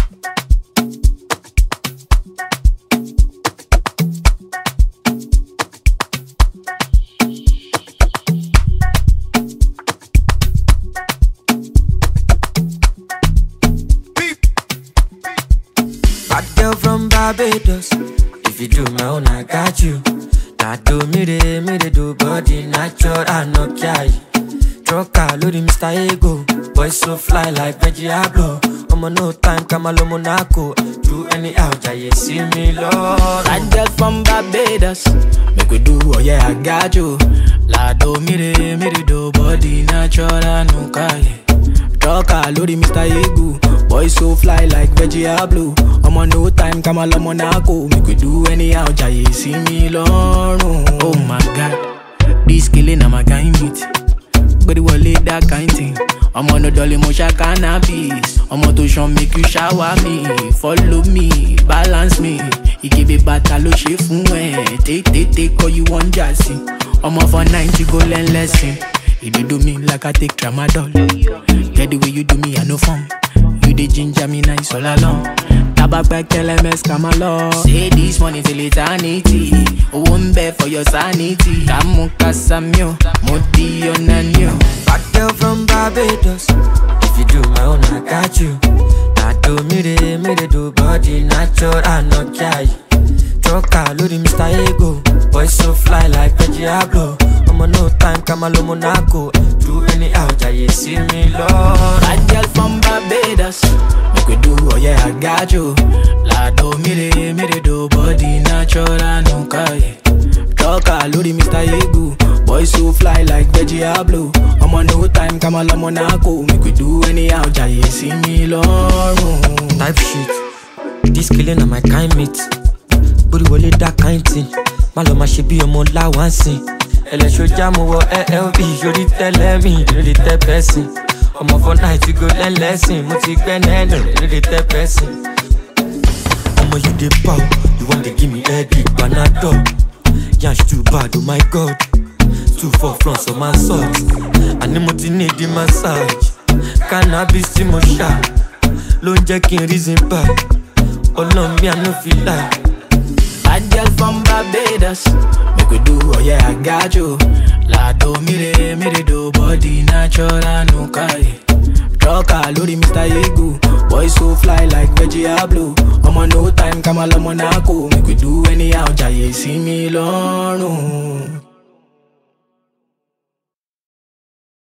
Bad girl from Barbados. If you do my own, I got you. Now do me de do body natural, I no care. Trucker, load Mr. Ego. Boy so fly like Reggie Abloh. I'm on no time, come along Monaco. Do any out, you see me, Lord. Bad girl from Barbados. Make we do, oh yeah, I got you. La do me de do body natural, I no care. Trucker, load Mr. Ego. Boy so fly like Reggie Abloh. I'm on no time, come along Monaco. Make we do anyhow, you see me, Lord. Oh my God, this killing I'm a kind meet. But it will lead that kind thing. I'm on a dolly motion cannabis. I'm on to show make you shower me. Follow me, balance me. You give it battle, she fun. Take, all you want, Jassy. I'm off for 90, go learn lesson. You do me like I take tramadol. Get the way you do me, I no fun. You the ginger me nice all along. Tabak back LMS come along. Say this money till eternity. Won't bear for your sanity. Kamu kasamyo, modi onanyo. Bad girl from Barbados. If you do my own, I got you. Now do me de do body natural, I no care. Trucker, load Mr. Ego. Boy so fly like Reggie Abloh. I'm on no time, come along Monaco. Do any out, you see me, Lord. Bad girl from Barbados. Make we do, oh yeah, I got you. La do me de do body natural, I no care. Trucker, load Mr. Ego. Boy so fly like Reggie Abloh. I'm on no time, come along Monaco. Make we do anyhow, you see me, Lord. Type shit. This killing on my kind mate. Booty will that kind thing. Maloma she be a more like one scene. Show jam over LLB, you did tell me, you did tell person. I'm off for night, you go learn lesson. Muti Benendo, you did tell person. I'm you the pow, you want to give me a big panadol. Yansh too bad, oh my God. Too far fronts of my socks. I need the massage. Cannabis in my shot. Lone jacking reason back. Oh no, me I no feel like. Bad girl from Barbados. Make we do, oh yeah, I got you. La do me de do body natural.